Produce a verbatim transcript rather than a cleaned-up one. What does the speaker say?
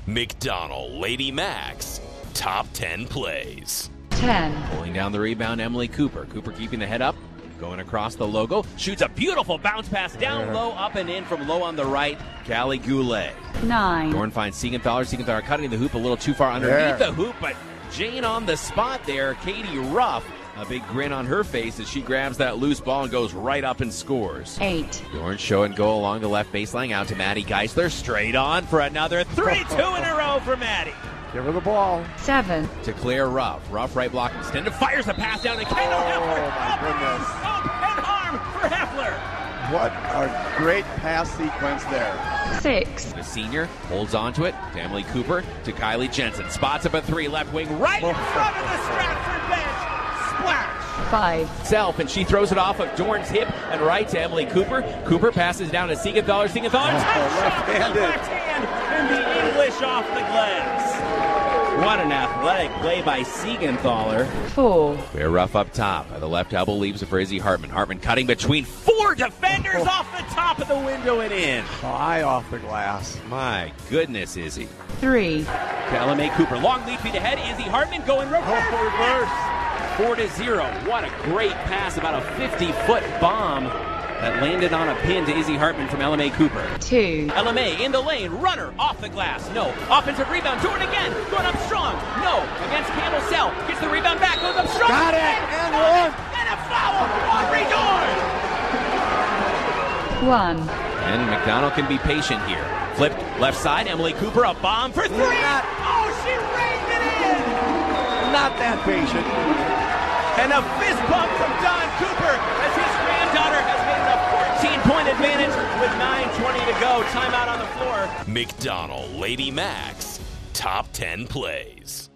McDonald Lady Max Top ten Plays. ten. Pulling down the rebound, Emily Cooper. Cooper keeping the head up, going across the logo. Shoots a beautiful bounce pass down low, up and in from low on the right. Callie Goulet. nine. Dorn finds Siegenthaler. Siegenthaler cutting the hoop a little too far underneath Yeah. the hoop, but Jane on the spot there. Katie Ruff, a big grin on her face as she grabs that loose ball and goes right up and scores. eight. Dorn show and go along the left baseline out to Maddie Geisler. Straight on for another three. Two in a row for Maddie. Give her the ball. seven. To Claire Ruff. Ruff right block extended. Fires a pass down to Kendall Oh, Heffler. my Up goodness. and up and arm for Heffler. What a great pass sequence there. six. The senior holds on to it. To Emily Cooper. To Kylie Jensen. Spots up a three. Left wing right in front of the Stratford bench. Splash. five. Self, and she throws it off of Dorn's hip and right to Emily Cooper. Cooper passes down to Siegenthaler. Siegenthaler Oh, touch shot with the left-handed. left hand and the English off the glass. What an athletic play by Siegenthaler. four. We're rough up top. The left elbow leaves it for Izzy Hartman. Hartman cutting between four defenders off the top of the window and in. High off the glass. My goodness, Izzy. three. To L M A Cooper. Long lead feet ahead. Izzy Hartman going reverse. Oh, reverse. Four to zero. What a great pass. About a fifty-foot bomb that landed on a pin to Izzy Hartman from L M A Cooper. two. L M A in the lane. Runner off the glass. No. Offensive rebound. Jordan again. Going up strong. No. Against Campbell Sell. Gets the rebound back. Goes up strong. Got it. And, And one. and a foul. Aubrey Dorn. one. And McDonald can be patient here. Flipped left side. Emily Cooper. A bomb for three. Not- Oh, she rained it in. Not that patient. And a fist bump from Don Cooper as his granddaughter has made it a fourteen-point advantage with nine twenty to go. Timeout on the floor. McDonald Lady Max Top ten Plays.